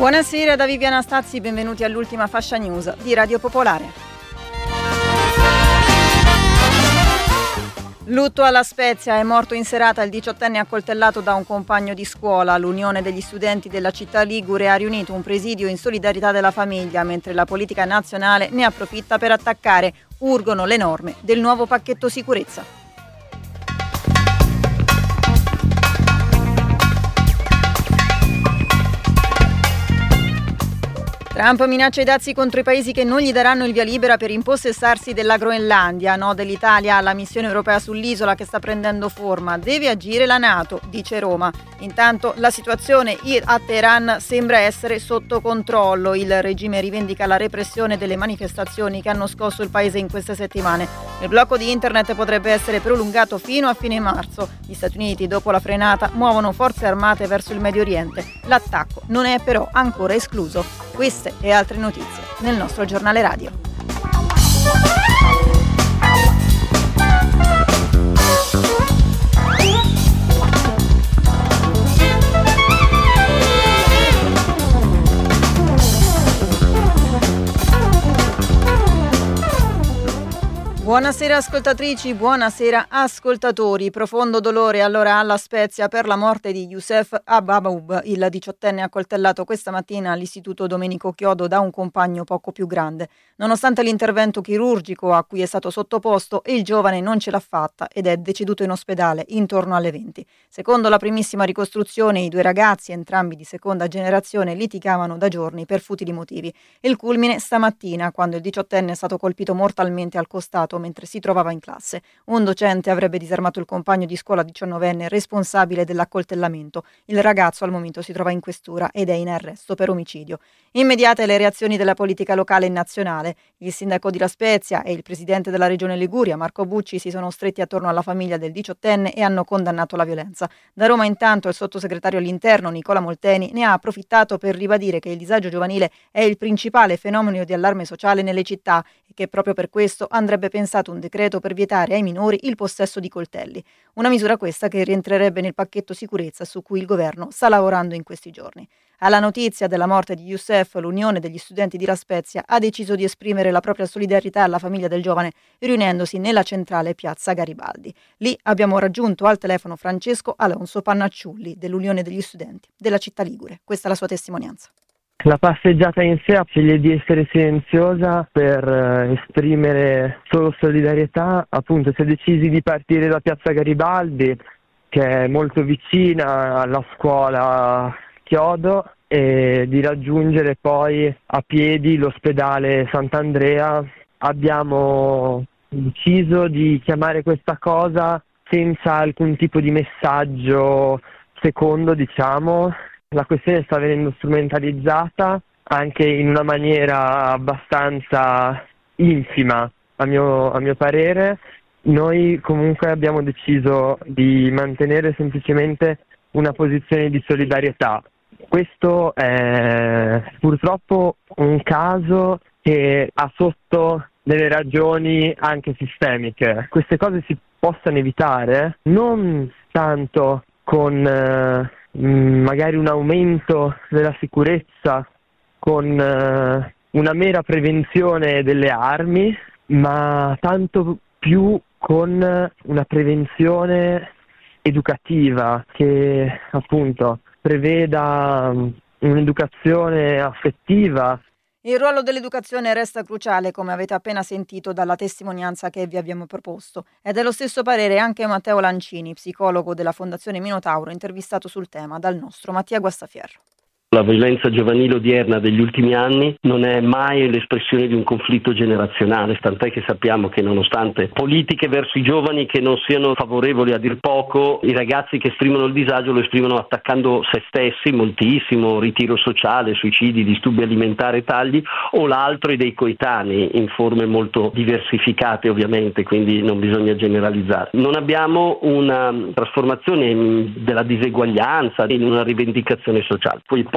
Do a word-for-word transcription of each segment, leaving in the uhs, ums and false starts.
Buonasera da Viviana Stazzi, benvenuti all'ultima fascia news di Radio Popolare. Lutto alla Spezia, è morto in serata il diciottenne accoltellato da un compagno di scuola. L'Unione degli Studenti della città ligure ha riunito un presidio in solidarietà della famiglia, mentre la politica nazionale ne approfitta per attaccare. Urgono le norme del nuovo pacchetto sicurezza. Trump minaccia i dazi contro i paesi che non gli daranno il via libera per impossessarsi della Groenlandia. No dell'Italia alla missione europea sull'isola che sta prendendo forma. Deve agire la NATO, dice Roma. Intanto la situazione a Teheran sembra essere sotto controllo. Il regime rivendica la repressione delle manifestazioni che hanno scosso il paese in queste settimane. Il blocco di internet potrebbe essere prolungato fino a fine marzo. Gli Stati Uniti, dopo la frenata, muovono forze armate verso il Medio Oriente. L'attacco non è però ancora escluso. Queste e altre notizie nel nostro giornale radio. Buonasera ascoltatrici, buonasera ascoltatori. Profondo dolore allora alla Spezia per la morte di Youssef Ababoub, il diciottenne accoltellato questa mattina all'Istituto Domenico Chiodo da un compagno poco più grande. Nonostante l'intervento chirurgico a cui è stato sottoposto, il giovane non ce l'ha fatta ed è deceduto in ospedale intorno alle venti. Secondo la primissima ricostruzione, i due ragazzi, entrambi di seconda generazione, litigavano da giorni per futili motivi. Il culmine stamattina, quando il diciottenne è stato colpito mortalmente al costato mentre si trovava in classe. Un docente avrebbe disarmato il compagno di scuola diciannovenne responsabile dell'accoltellamento. Il ragazzo al momento si trova in questura ed è in arresto per omicidio. Immediate le reazioni della politica locale e nazionale. Il sindaco di La Spezia e il presidente della regione Liguria, Marco Bucci, si sono stretti attorno alla famiglia del diciottenne e hanno condannato la violenza. Da Roma intanto il sottosegretario all'interno Nicola Molteni ne ha approfittato per ribadire che il disagio giovanile è il principale fenomeno di allarme sociale nelle città e che proprio per questo andrebbe pensato un decreto per vietare ai minori il possesso di coltelli. Una misura questa che rientrerebbe nel pacchetto sicurezza su cui il governo sta lavorando in questi giorni. Alla notizia della morte di Youssef, l'Unione degli Studenti di La Spezia ha deciso di esprimere la propria solidarietà alla famiglia del giovane riunendosi nella centrale piazza Garibaldi. Lì abbiamo raggiunto al telefono Francesco Alonso Pannacciulli dell'Unione degli Studenti della città ligure. Questa è la sua testimonianza. La passeggiata in sé sceglie di essere silenziosa per eh, esprimere solo solidarietà. Appunto si è decisi di partire da piazza Garibaldi, che è molto vicina alla scuola Chiodo, e di raggiungere poi a piedi l'ospedale Sant'Andrea. Abbiamo deciso di chiamare questa cosa senza alcun tipo di messaggio secondo, diciamo. La questione sta venendo strumentalizzata anche in una maniera abbastanza infima, a mio, a mio parere. Noi comunque abbiamo deciso di mantenere semplicemente una posizione di solidarietà. Questo è purtroppo un caso che ha sotto delle ragioni anche sistemiche. Queste cose si possono evitare non tanto con eh, magari un aumento della sicurezza, con eh, una mera prevenzione delle armi, ma tanto più con una prevenzione educativa che appunto preveda un'educazione affettiva. Il ruolo dell'educazione resta cruciale, come avete appena sentito dalla testimonianza che vi abbiamo proposto, ed è lo stesso parere anche Matteo Lancini, psicologo della Fondazione Minotauro, intervistato sul tema dal nostro Mattia Guastafierro. La violenza giovanile odierna degli ultimi anni non è mai l'espressione di un conflitto generazionale, tant'è che sappiamo che nonostante politiche verso i giovani che non siano favorevoli a dir poco, i ragazzi che esprimono il disagio lo esprimono attaccando se stessi moltissimo, ritiro sociale, suicidi, disturbi alimentari, tagli, o l'altro è dei coetanei in forme molto diversificate ovviamente, quindi non bisogna generalizzare. Non abbiamo una trasformazione della diseguaglianza in una rivendicazione sociale. Poi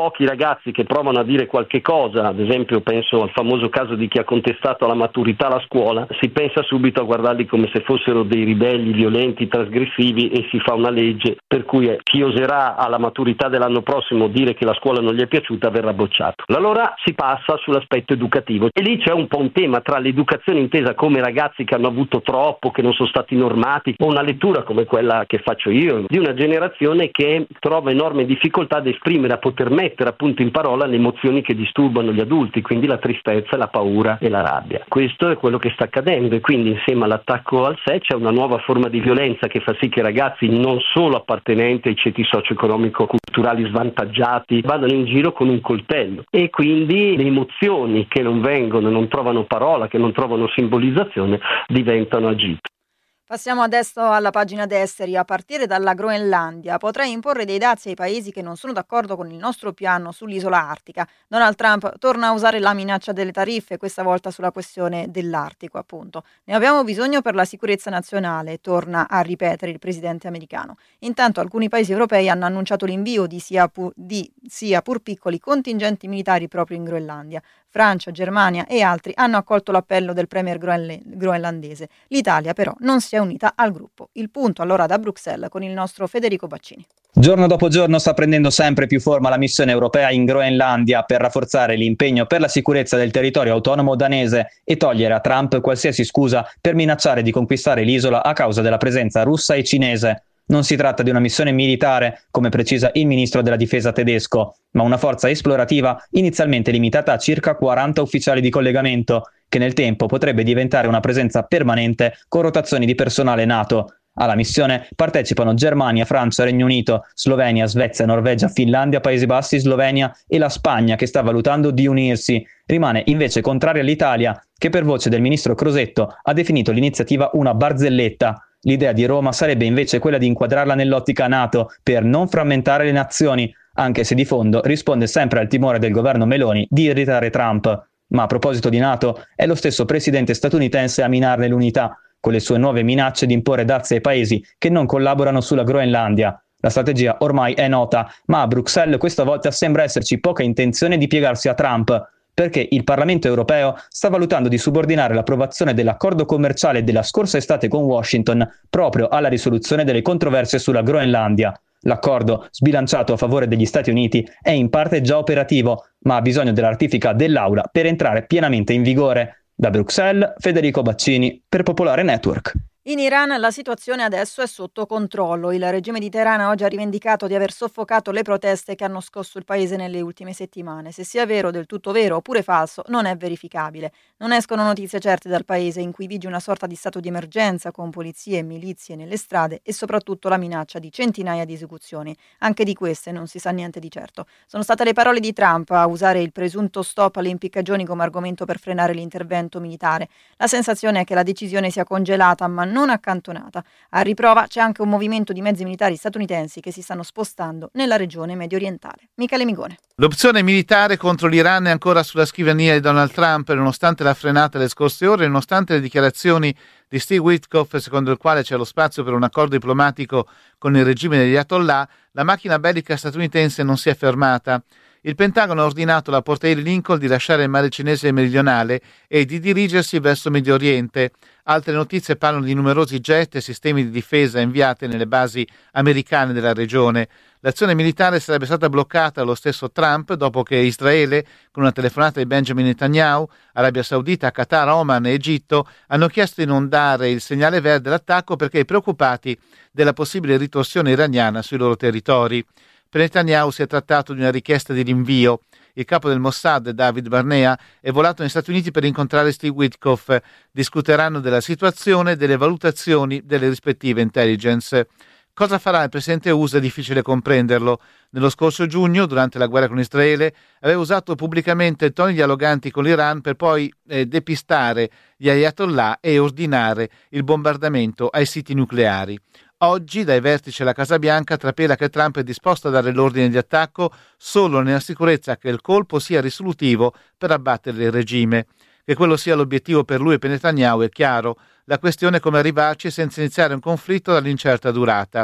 pochi ragazzi che provano a dire qualche cosa, ad esempio penso al famoso caso di chi ha contestato alla maturità la scuola, si pensa subito a guardarli come se fossero dei ribelli violenti, trasgressivi, e si fa una legge per cui chi oserà alla maturità dell'anno prossimo dire che la scuola non gli è piaciuta verrà bocciato. Allora si passa sull'aspetto educativo e lì c'è un po' un tema tra l'educazione intesa come ragazzi che hanno avuto troppo, che non sono stati normati, o una lettura come quella che faccio io di una generazione che trova enorme difficoltà ad esprimere, a poter mettere appunto in parola le emozioni che disturbano gli adulti, quindi la tristezza, la paura e la rabbia. Questo è quello che sta accadendo e quindi insieme all'attacco al S E c'è una nuova forma di violenza che fa sì che i ragazzi non solo appartenenti ai ceti socio-economico-culturali svantaggiati vadano in giro con un coltello e quindi le emozioni che non vengono, non trovano parola, che non trovano simbolizzazione, diventano agite. Passiamo adesso alla pagina d'esteri. A partire dalla Groenlandia potrà imporre dei dazi ai paesi che non sono d'accordo con il nostro piano sull'isola artica. Donald Trump torna a usare la minaccia delle tariffe, questa volta sulla questione dell'Artico, appunto. Ne abbiamo bisogno per la sicurezza nazionale, torna a ripetere il presidente americano. Intanto alcuni paesi europei hanno annunciato l'invio di sia, pur, di sia pur piccoli contingenti militari proprio in Groenlandia. Francia, Germania e altri hanno accolto l'appello del premier groenlandese. L'Italia però non si è unita al gruppo. Il punto allora da Bruxelles con il nostro Federico Baccini. Giorno dopo giorno sta prendendo sempre più forma la missione europea in Groenlandia per rafforzare l'impegno per la sicurezza del territorio autonomo danese e togliere a Trump qualsiasi scusa per minacciare di conquistare l'isola a causa della presenza russa e cinese. Non si tratta di una missione militare, come precisa il ministro della difesa tedesco, ma una forza esplorativa inizialmente limitata a circa quaranta ufficiali di collegamento, che nel tempo potrebbe diventare una presenza permanente con rotazioni di personale NATO. Alla missione partecipano Germania, Francia, Regno Unito, Slovenia, Svezia, Norvegia, Finlandia, Paesi Bassi, Slovenia e la Spagna, che sta valutando di unirsi. Rimane invece contraria l'Italia, che per voce del ministro Crosetto ha definito l'iniziativa una barzelletta. L'idea di Roma sarebbe invece quella di inquadrarla nell'ottica NATO per non frammentare le nazioni, anche se di fondo risponde sempre al timore del governo Meloni di irritare Trump. Ma a proposito di NATO, è lo stesso presidente statunitense a minarne l'unità, con le sue nuove minacce di imporre dazi ai paesi che non collaborano sulla Groenlandia. La strategia ormai è nota, ma a Bruxelles questa volta sembra esserci poca intenzione di piegarsi a Trump, perché il Parlamento europeo sta valutando di subordinare l'approvazione dell'accordo commerciale della scorsa estate con Washington proprio alla risoluzione delle controversie sulla Groenlandia. L'accordo, sbilanciato a favore degli Stati Uniti, è in parte già operativo, ma ha bisogno della ratifica dell'Aula per entrare pienamente in vigore. Da Bruxelles, Federico Baccini, per Popolare Network. In Iran la situazione adesso è sotto controllo. Il regime di Teheran oggi ha rivendicato di aver soffocato le proteste che hanno scosso il paese nelle ultime settimane. Se sia vero, del tutto vero oppure falso, non è verificabile. Non escono notizie certe dal paese, in cui vige una sorta di stato di emergenza con polizie e milizie nelle strade e soprattutto la minaccia di centinaia di esecuzioni. Anche di queste non si sa niente di certo. Sono state le parole di Trump a usare il presunto stop alle impiccagioni come argomento per frenare l'intervento militare. La sensazione è che la decisione sia congelata, ma non accantonata. A riprova c'è anche un movimento di mezzi militari statunitensi che si stanno spostando nella regione medio orientale. Michele Migone. L'opzione militare contro l'Iran è ancora sulla scrivania di Donald Trump, nonostante la frenata le scorse ore, nonostante le dichiarazioni di Steve Witkoff, secondo il quale c'è lo spazio per un accordo diplomatico con il regime degli Ayatollah. La macchina bellica statunitense non si è fermata. Il Pentagono ha ordinato alla Port Air Lincoln di lasciare il mare cinese meridionale e di dirigersi verso Medio Oriente. Altre notizie parlano di numerosi jet e sistemi di difesa inviati nelle basi americane della regione. L'azione militare sarebbe stata bloccata dallo stesso Trump dopo che Israele, con una telefonata di Benjamin Netanyahu, Arabia Saudita, Qatar, Oman e Egitto, hanno chiesto di non dare il segnale verde all'attacco perché preoccupati della possibile ritorsione iraniana sui loro territori. Per Netanyahu si è trattato di una richiesta di rinvio. Il capo del Mossad, David Barnea, è volato negli Stati Uniti per incontrare Steve Witkoff. Discuteranno della situazione e delle valutazioni delle rispettive intelligence. Cosa farà il presidente U S A è difficile comprenderlo. Nello scorso giugno, durante la guerra con Israele, aveva usato pubblicamente toni dialoganti con l'Iran per poi eh, depistare gli Ayatollah e ordinare il bombardamento ai siti nucleari. Oggi, dai vertici della Casa Bianca, trapela che Trump è disposto a dare l'ordine di attacco solo nella sicurezza che il colpo sia risolutivo per abbattere il regime. Che quello sia l'obiettivo per lui e per Netanyahu è chiaro. La questione è come arrivarci senza iniziare un conflitto dall'incerta durata.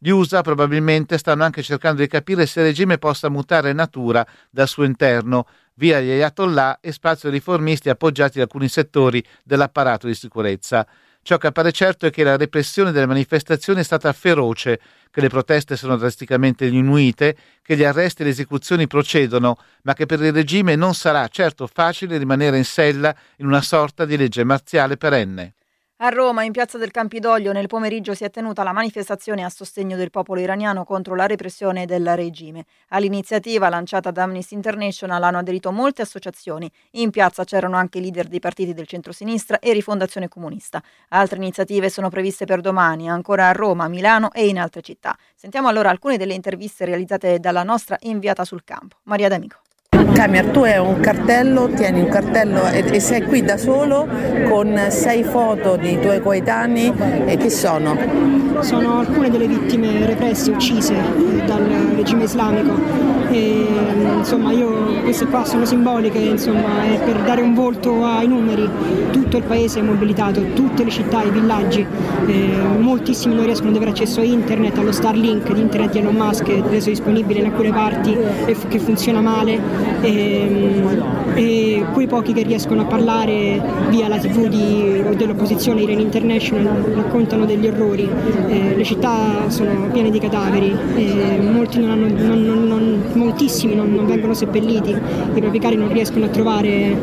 Gli U S A probabilmente stanno anche cercando di capire se il regime possa mutare natura dal suo interno, via gli ayatollah e spazio ai riformisti appoggiati da alcuni settori dell'apparato di sicurezza. Ciò che appare certo è che la repressione delle manifestazioni è stata feroce, che le proteste sono drasticamente diminuite, che gli arresti e le esecuzioni procedono, ma che per il regime non sarà certo facile rimanere in sella in una sorta di legge marziale perenne. A Roma, in piazza del Campidoglio, nel pomeriggio si è tenuta la manifestazione a sostegno del popolo iraniano contro la repressione del regime. All'iniziativa lanciata da Amnesty International hanno aderito molte associazioni. In piazza c'erano anche i leader dei partiti del centrosinistra e Rifondazione Comunista. Altre iniziative sono previste per domani, ancora a Roma, Milano e in altre città. Sentiamo allora alcune delle interviste realizzate dalla nostra inviata sul campo, Maria D'Amico. Camir, tu hai un cartello, tieni un cartello e, e sei qui da solo con sei foto di tuoi coetanei e chi sono? Sono alcune delle vittime represse, uccise dal regime islamico e insomma io queste qua sono simboliche, insomma è per dare un volto ai numeri. Tutto il paese è mobilitato, tutte le città, i villaggi, eh, moltissimi non riescono ad avere accesso a internet, allo Starlink di internet di Elon Musk è reso disponibile in alcune parti e f- che funziona male. E, e quei pochi che riescono a parlare via la tivù di, o dell'opposizione Iran International raccontano degli orrori. Eh, le città sono piene di cadaveri, e molti non hanno, non, non, non, moltissimi non, non vengono seppelliti, i propri cari non riescono a trovare eh,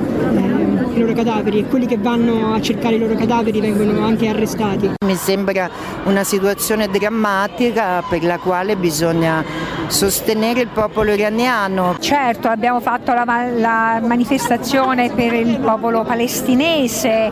i loro cadaveri e quelli che vanno a cercare i loro cadaveri vengono anche arrestati. Mi sembra una situazione drammatica per la quale bisogna sostenere il popolo iraniano. Certo, abbiamo fatto la, la manifestazione per il popolo palestinese,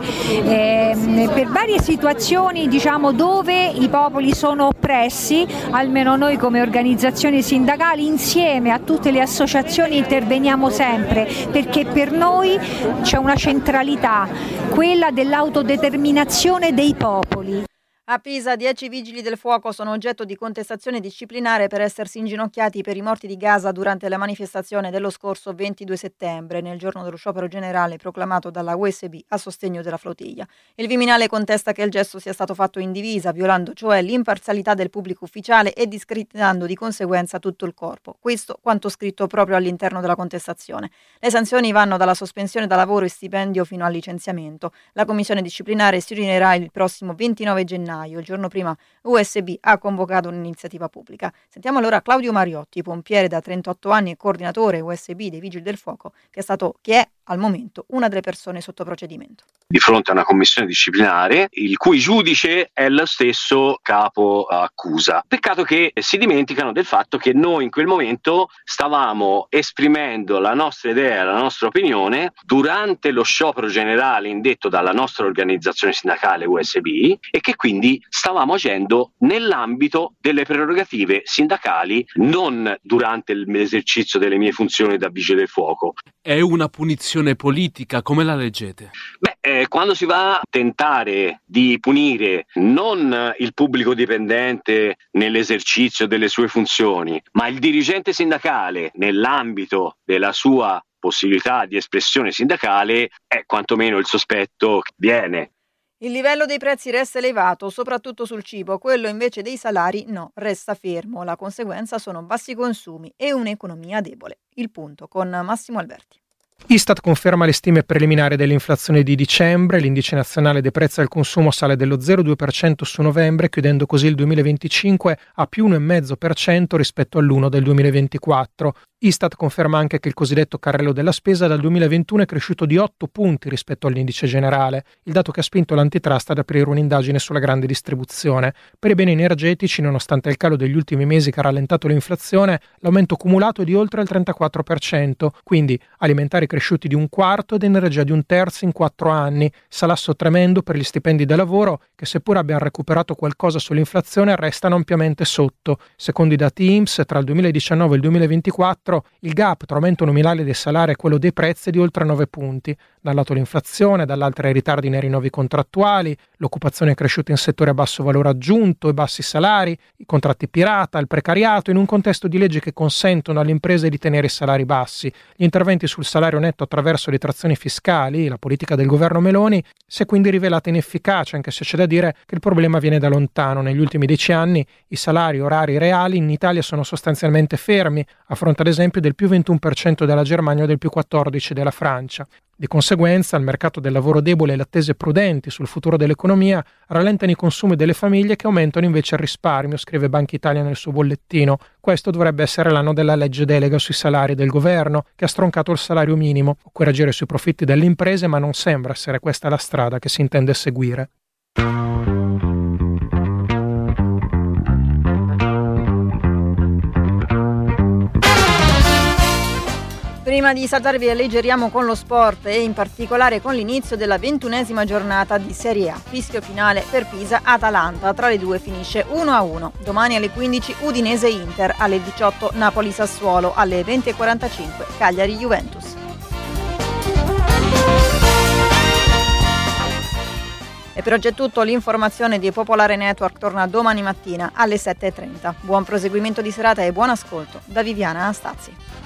eh, per varie situazioni diciamo dove i popoli sono oppressi, almeno noi come organizzazioni sindacali insieme a tutte le associazioni interveniamo sempre perché per noi c'è una centralità, quella dell'autodeterminazione dei popoli. A Pisa, dieci vigili del fuoco sono oggetto di contestazione disciplinare per essersi inginocchiati per i morti di Gaza durante la manifestazione dello scorso ventidue settembre, nel giorno dello sciopero generale proclamato dalla U S B a sostegno della flottiglia. Il Viminale contesta che il gesto sia stato fatto in divisa, violando cioè l'imparzialità del pubblico ufficiale e discreditando di conseguenza tutto il corpo. Questo quanto scritto proprio all'interno della contestazione. Le sanzioni vanno dalla sospensione da lavoro e stipendio fino al licenziamento. La commissione disciplinare si riunirà il prossimo ventinove gennaio. Il giorno prima U S B ha convocato un'iniziativa pubblica. Sentiamo allora Claudio Mariotti, pompiere da trentotto anni e coordinatore U S B dei Vigili del Fuoco, che è stato, che è al momento una delle persone sotto procedimento. Di fronte a una commissione disciplinare, il cui giudice è lo stesso capo accusa. Peccato che si dimenticano del fatto che noi in quel momento stavamo esprimendo la nostra idea, la nostra opinione durante lo sciopero generale indetto dalla nostra organizzazione sindacale U S B e che quindi stavamo agendo nell'ambito delle prerogative sindacali, non durante l'esercizio delle mie funzioni da vigile del fuoco. È una punizione politica, come la leggete? Beh, eh, quando si va a tentare di punire non il pubblico dipendente nell'esercizio delle sue funzioni, ma il dirigente sindacale nell'ambito della sua possibilità di espressione sindacale, è quantomeno il sospetto che viene. Il livello dei prezzi resta elevato, soprattutto sul cibo, quello invece dei salari no, resta fermo. La conseguenza sono bassi consumi e un'economia debole. Il punto con Massimo Alberti. Istat conferma le stime preliminari dell'inflazione di dicembre, l'indice nazionale dei prezzi al consumo sale dello zero virgola due per cento su novembre, chiudendo così il duemilaventicinque a più uno virgola cinque per cento rispetto all'uno del duemilaventiquattro. Istat conferma anche che il cosiddetto carrello della spesa dal duemilaventuno è cresciuto di otto punti rispetto all'indice generale, il dato che ha spinto l'antitrust ad aprire un'indagine sulla grande distribuzione. Per i beni energetici, nonostante il calo degli ultimi mesi che ha rallentato l'inflazione, l'aumento cumulato è di oltre il trentaquattro per cento, quindi alimentari cresciuti di un quarto ed energia di un terzo in quattro anni, salasso tremendo per gli stipendi da lavoro che, seppur abbiano recuperato qualcosa sull'inflazione, restano ampiamente sotto. Secondo i dati I N P S, tra il duemiladiciannove e il duemilaventiquattro il gap tra aumento nominale dei salari e quello dei prezzi è di oltre nove punti. Dal lato l'inflazione, dall'altro i ritardi nei rinnovi contrattuali, L'occupazione è cresciuta in settori a basso valore aggiunto e bassi salari, i contratti pirata, il precariato, in un contesto di leggi che consentono alle imprese di tenere i salari bassi. Gli interventi sul salario netto attraverso le trazioni fiscali, la politica del governo Meloni, si è quindi rivelata inefficace, anche se c'è da dire che il problema viene da lontano. Negli ultimi dieci anni i salari orari reali in Italia sono sostanzialmente fermi, a fronte ad esempio del più ventuno per cento della Germania o del più quattordici per cento della Francia. Di conseguenza, il mercato del lavoro debole e le attese prudenti sul futuro dell'economia rallentano i consumi delle famiglie, che aumentano invece il risparmio, scrive Banca Italia nel suo bollettino. Questo dovrebbe essere l'anno della legge delega sui salari del governo, che ha stroncato il salario minimo. Occorre agire sui profitti delle imprese, ma non sembra essere questa la strada che si intende seguire. Prima di salutarvi alleggeriamo con lo sport e in particolare con l'inizio della ventunesima giornata di Serie A. Fischio finale per Pisa-Atalanta, tra le due finisce uno a uno. Domani alle quindici Udinese-Inter, alle diciotto Napoli-Sassuolo, alle venti e quarantacinque Cagliari-Juventus. E per oggi è tutto, l'informazione di Popolare Network torna domani mattina alle sette e trenta. Buon proseguimento di serata e buon ascolto da Viviana Astazzi.